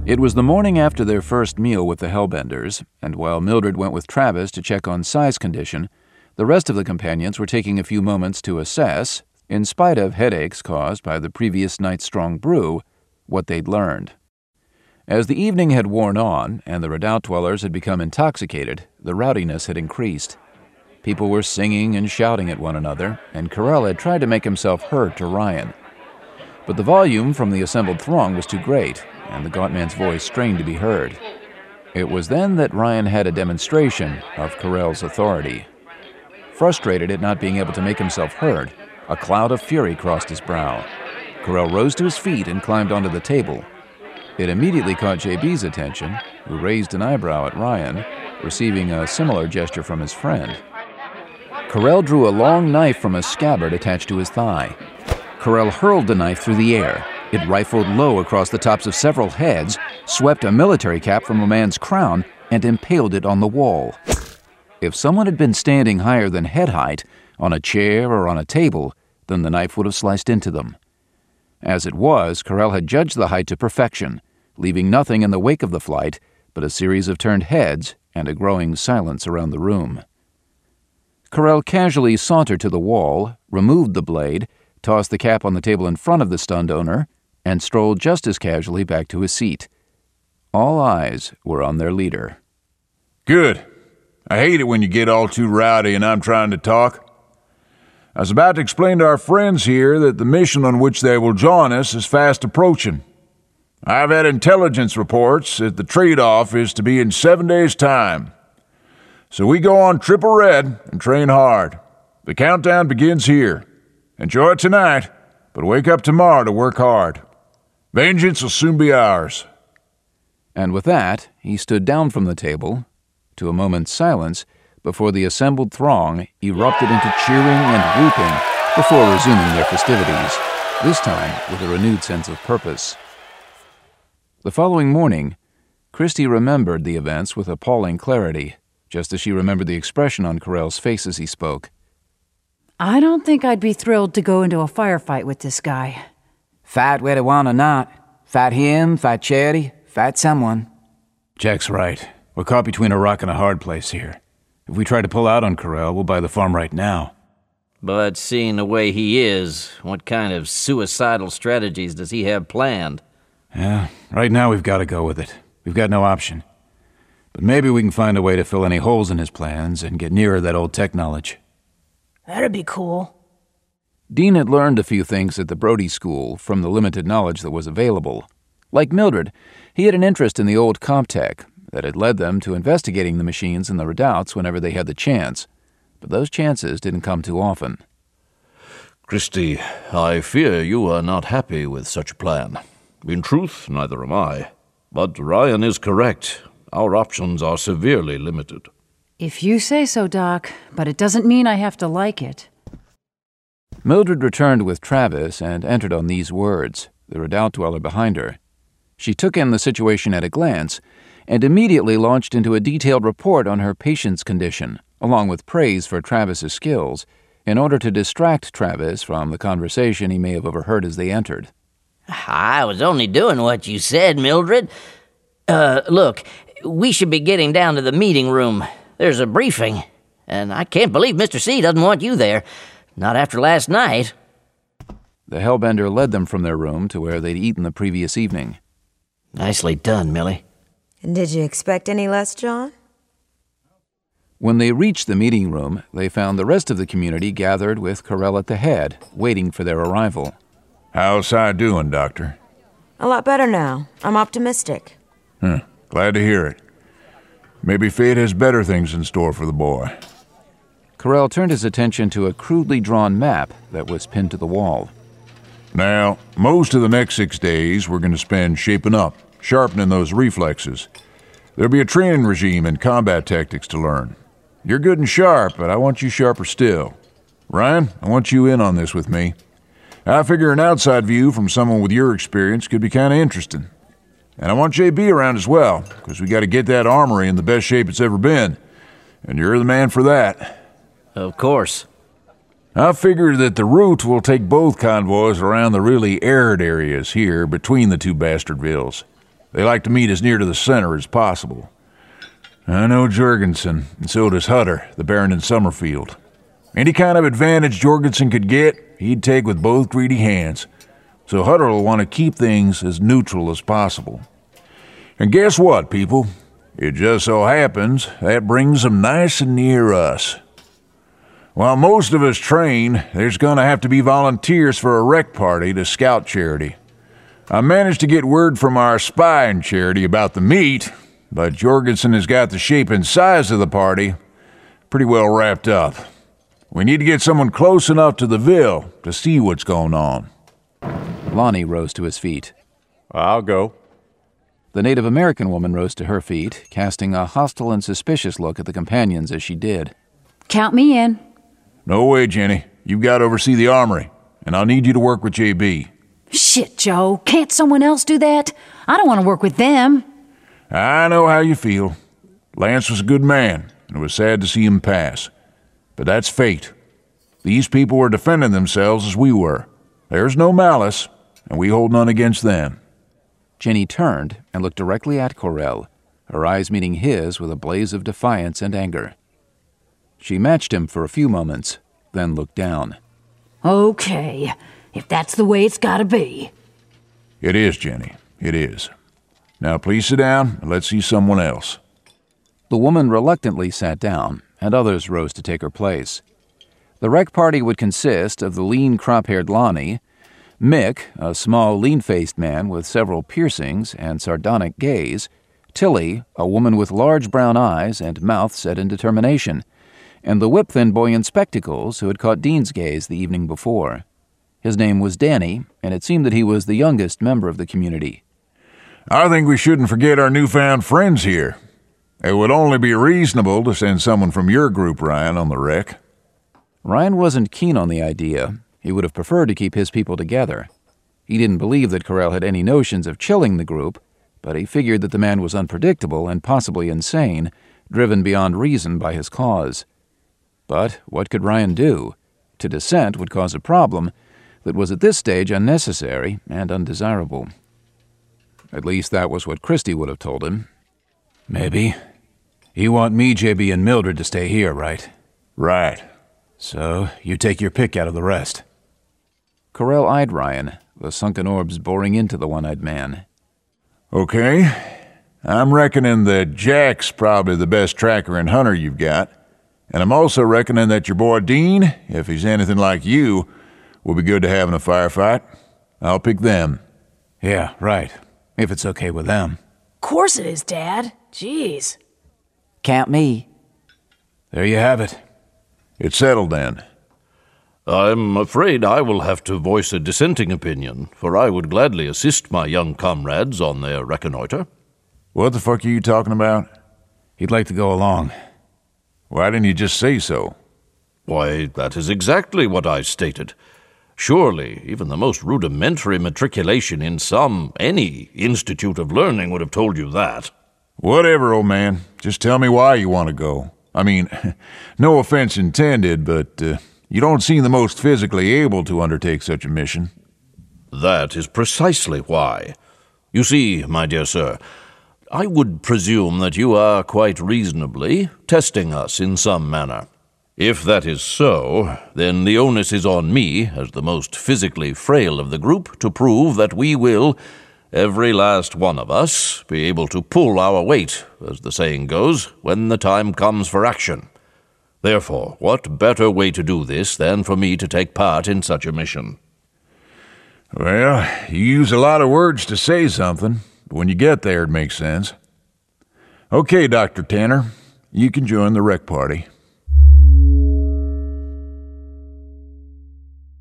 It was the morning after their first meal with the Hellbenders, and while Mildred went with Travis to check on Cy's condition, the rest of the companions were taking a few moments to assess, in spite of headaches caused by the previous night's strong brew, what they'd learned. As the evening had worn on and the redoubt dwellers had become intoxicated, the rowdiness had increased. People were singing and shouting at one another, and Corell had tried to make himself heard to Ryan. But the volume from the assembled throng was too great, and the gaunt man's voice strained to be heard. It was then that Ryan had a demonstration of Corell's authority. Frustrated at not being able to make himself heard, a cloud of fury crossed his brow. Corell rose to his feet and climbed onto the table. It immediately caught JB's attention, who raised an eyebrow at Ryan, receiving a similar gesture from his friend. Corell drew a long knife from a scabbard attached to his thigh. Corell hurled the knife through the air. It rifled low across the tops of several heads, swept a military cap from a man's crown, and impaled it on the wall. If someone had been standing higher than head height, on a chair or on a table, then the knife would have sliced into them. As it was, Corell had judged the height to perfection, leaving nothing in the wake of the flight but a series of turned heads and a growing silence around the room. Corell casually sauntered to the wall, removed the blade, tossed the cap on the table in front of the stunned owner, and strolled just as casually back to his seat. All eyes were on their leader. Good. I hate it when you get all too rowdy and I'm trying to talk. I was about to explain to our friends here that the mission on which they will join us is fast approaching. I've had intelligence reports that the trade-off is to be in 7 days' time. So we go on triple red and train hard. The countdown begins here. Enjoy it tonight, but wake up tomorrow to work hard. Vengeance will soon be ours. And with that, he stood down from the table, to a moment's silence, before the assembled throng erupted into cheering and whooping before resuming their festivities, this time with a renewed sense of purpose. The following morning, Christy remembered the events with appalling clarity, just as she remembered the expression on Corell's face as he spoke. I don't think I'd be thrilled to go into a firefight with this guy. Fight whether one or not. Fight him, fight Charity, fight someone. Jack's right. We're caught between a rock and a hard place here. If we try to pull out on Corell, we'll buy the farm right now. But seeing the way he is, what kind of suicidal strategies does he have planned? Yeah, right now we've got to go with it. We've got no option. But maybe we can find a way to fill any holes in his plans and get nearer that old tech knowledge. That'd be cool. Dean had learned a few things at the Brody School from the limited knowledge that was available. Like Mildred, he had an interest in the old CompTech that had led them to investigating the machines in the redoubts whenever they had the chance. But those chances didn't come too often. Christy, I fear you are not happy with such a plan. In truth, neither am I. But Ryan is correct. Our options are severely limited. If you say so, Doc, but it doesn't mean I have to like it. Mildred returned with Travis and entered on these words, the redoubt dweller behind her. She took in the situation at a glance and immediately launched into a detailed report on her patient's condition, along with praise for Travis's skills, in order to distract Travis from the conversation he may have overheard as they entered. I was only doing what you said, Mildred. Look, we should be getting down to the meeting room. There's a briefing, and I can't believe Mr. C doesn't want you there. Not after last night. The Hellbender led them from their room to where they'd eaten the previous evening. Nicely done, Millie. And did you expect any less, John? When they reached the meeting room, they found the rest of the community gathered with Corell at the head, waiting for their arrival. How's Cy doing, Doctor? A lot better now. I'm optimistic. Glad to hear it. Maybe fate has better things in store for the boy. Corell turned his attention to a crudely drawn map that was pinned to the wall. Now, most of the next 6 days we're going to spend shaping up, sharpening those reflexes. There'll be a training regime and combat tactics to learn. You're good and sharp, but I want you sharper still. Ryan, I want you in on this with me. I figure an outside view from someone with your experience could be kind of interesting. And I want JB around as well, because we got to get that armory in the best shape it's ever been. And you're the man for that. Of course. I figure that the route will take both convoys around the really arid areas here between the two Bastardvilles. They like to meet as near to the center as possible. I know Jorgensen, and so does Hutter, the Baron in Summerfield. Any kind of advantage Jorgensen could get, he'd take with both greedy hands. So Hutter will want to keep things as neutral as possible. And guess what, people? It just so happens that brings them nice and near us. While most of us train, there's going to have to be volunteers for a rec party to scout Charity. I managed to get word from our spy in Charity about the meet, but Jorgensen has got the shape and size of the party pretty well wrapped up. We need to get someone close enough to the Ville to see what's going on. Lonnie rose to his feet. I'll go. The Native American woman rose to her feet, casting a hostile and suspicious look at the companions as she did. Count me in. No way, Jenny. You've got to oversee the armory, and I'll need you to work with JB. Shit, Joe. Can't someone else do that? I don't want to work with them. I know how you feel. Lance was a good man, and it was sad to see him pass. But that's fate. These people were defending themselves as we were. There's no malice, and we hold none against them. Jenny turned and looked directly at Corell, her eyes meeting his with a blaze of defiance and anger. She matched him for a few moments, then looked down. Okay, if that's the way it's gotta be. It is, Jenny. It is. Now please sit down and let's see someone else. The woman reluctantly sat down, and others rose to take her place. The rec party would consist of the lean, crop-haired Lonnie, Mick, a small, lean-faced man with several piercings and sardonic gaze, Tilly, a woman with large brown eyes and mouth set in determination, and the whip-thin boy in spectacles who had caught Dean's gaze the evening before. His name was Danny, and it seemed that he was the youngest member of the community. I think we shouldn't forget our newfound friends here. It would only be reasonable to send someone from your group, Ryan, on the wreck. Ryan wasn't keen on the idea. He would have preferred to keep his people together. He didn't believe that Corell had any notions of chilling the group, but he figured that the man was unpredictable and possibly insane, driven beyond reason by his cause. But what could Ryan do? To dissent would cause a problem that was at this stage unnecessary and undesirable. At least that was what Christie would have told him. Maybe. You want me, JB, and Mildred to stay here, right? Right. So you take your pick out of the rest. Corell eyed Ryan, the sunken orbs boring into the one-eyed man. Okay. I'm reckoning that Jack's probably the best tracker and hunter you've got. And I'm also reckoning that your boy Dean, if he's anything like you, will be good to have in a firefight. I'll pick them. Yeah, right. If it's okay with them. Course it is, Dad. Jeez. Count me. There you have it. It's settled then. I'm afraid I will have to voice a dissenting opinion, for I would gladly assist my young comrades on their reconnoiter. What the fuck are you talking about? He'd like to go along. Why didn't you just say so? Why, that is exactly what I stated. Surely, even the most rudimentary matriculation in any institute of learning would have told you that. Whatever, old man. Just tell me why you want to go. I mean, no offense intended, but you don't seem the most physically able to undertake such a mission. That is precisely why. You see, my dear sir, I would presume that you are quite reasonably testing us in some manner. If that is so, then the onus is on me, as the most physically frail of the group, to prove that we will, every last one of us, be able to pull our weight, as the saying goes, when the time comes for action. Therefore, what better way to do this than for me to take part in such a mission? Well, you use a lot of words to say something, but when you get there it makes sense. Okay, Dr. Tanner, you can join the rec party.